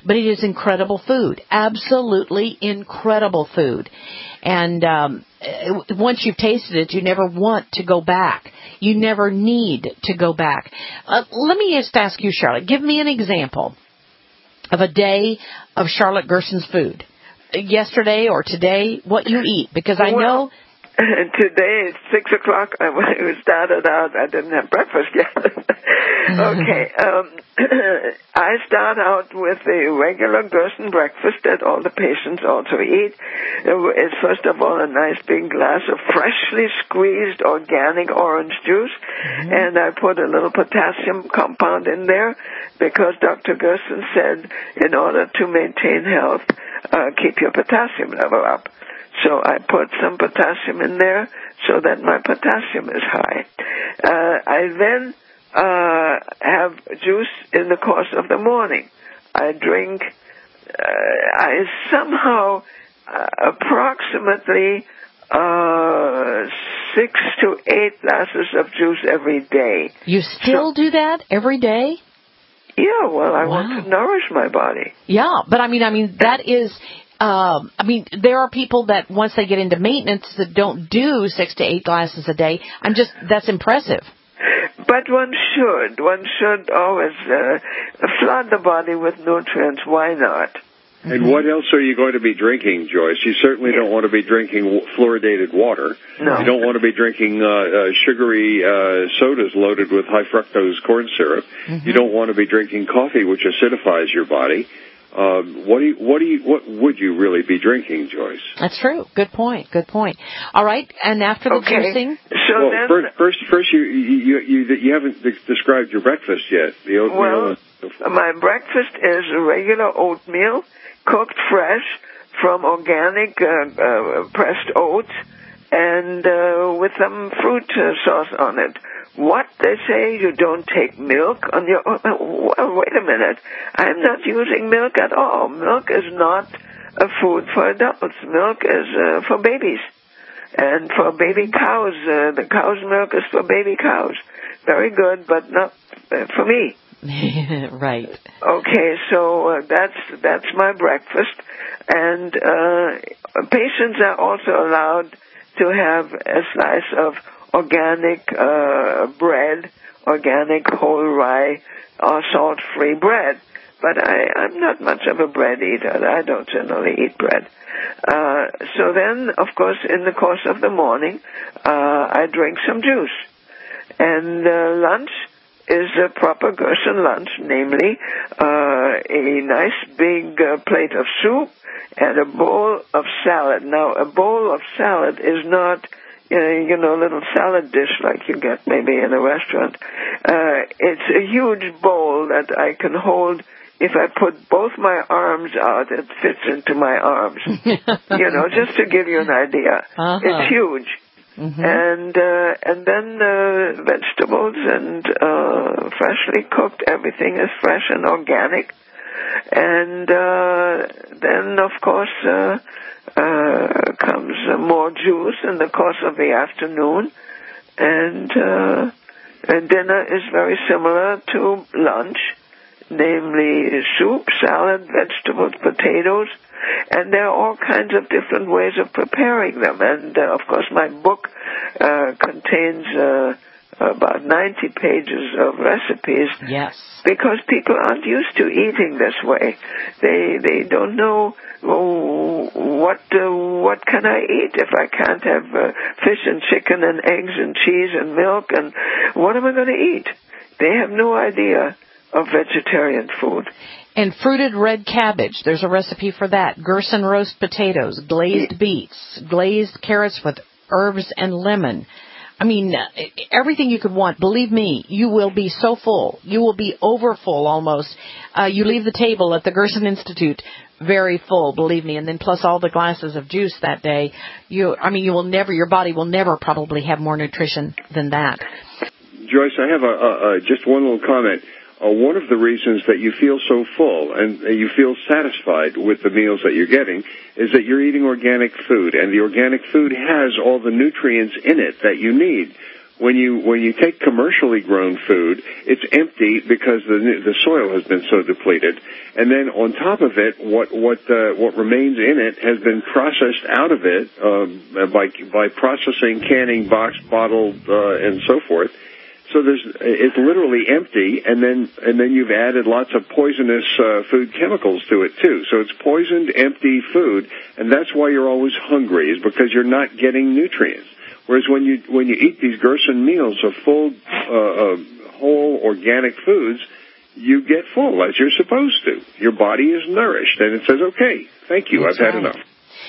but it is incredible food, absolutely incredible food. And once you've tasted it, you never want to go back. You never need to go back. Let me just ask you, Charlotte, give me an example of a day of Charlotte Gerson's food. Yesterday or today, what you eat, because I know... Today it's 6 o'clock. We started out. I didn't have breakfast yet. Okay. I start out with the regular Gerson breakfast that all the patients also eat. It's first of all a nice big glass of freshly squeezed organic orange juice, and I put a little potassium compound in there because Dr. Gerson said in order to maintain health, keep your potassium level up. So I put some potassium in there so that my potassium is high. I then have juice in the course of the morning. I drink, I somehow approximately 6 to 8 glasses of juice every day. You still do that every day? Yeah, well, I want to nourish my body. Yeah, but I mean, that is... there are people that once they get into maintenance that don't do 6 to 8 glasses a day. That's impressive. But one should always flood the body with nutrients. Why not? And what else are you going to be drinking, Joyce? You certainly don't want to be drinking fluoridated water. No. You don't want to be drinking sugary sodas loaded with high fructose corn syrup. You don't want to be drinking coffee, which acidifies your body. What would you really be drinking, Joyce? That's true. Good point. All right, and after the juicing? So first, you haven't described your breakfast yet. The oatmeal. My breakfast is regular oatmeal, cooked fresh from organic pressed oats, and with some fruit sauce on it. What they say, you don't take milk on your... Well, wait a minute. I'm not using milk at all. Milk is not a food for adults. Milk is for babies. And for baby cows, the cow's milk is for baby cows. Very good, but not for me. Right. Okay, so that's my breakfast. And patients are also allowed to have a slice of organic bread, organic whole rye, or salt-free bread. But I'm not much of a bread eater. I don't generally eat bread. So then, of course, in the course of the morning, I drink some juice. And lunch is a proper Gerson lunch, namely a nice big plate of soup and a bowl of salad. Now, a bowl of salad is not... a little salad dish like you get maybe in a restaurant. It's a huge bowl that I can hold. If I put both my arms out, it fits into my arms. Just to give you an idea. It's huge. And then vegetables and freshly cooked. Everything is fresh and organic. And then, of course... comes more juice in the course of the afternoon, and dinner is very similar to lunch, namely soup, salad, vegetables, potatoes, and there are all kinds of different ways of preparing them. And, of course, my book contains about 90 pages of recipes. Yes. Because people aren't used to eating this way. They don't know, what can I eat if I can't have fish and chicken and eggs and cheese and milk, and what am I going to eat? They have no idea of vegetarian food. And fruited red cabbage, there's a recipe for that. Gerson roast potatoes, glazed beets, glazed carrots with herbs and lemon. I mean, everything you could want. Believe me, you will be so full. You will be overfull almost. You leave the table at the Gerson Institute very full, believe me, and then plus all the glasses of juice that day. Your body will never probably have more nutrition than that. Joyce, I have just one little comment. One of the reasons that you feel so full and you feel satisfied with the meals that you're getting is that you're eating organic food, and the organic food has all the nutrients in it that you need. When you take commercially grown food, it's empty because the soil has been so depleted, and then on top of it, what remains in it has been processed out of it by processing, canning, boxed, bottled, and so forth. So it's literally empty, and then you've added lots of poisonous food chemicals to it too. So it's poisoned, empty food, and that's why you're always hungry, is because you're not getting nutrients. Whereas when you eat these Gerson meals of full, whole organic foods, you get full as you're supposed to. Your body is nourished, and it says, "Okay, thank you, I've had enough."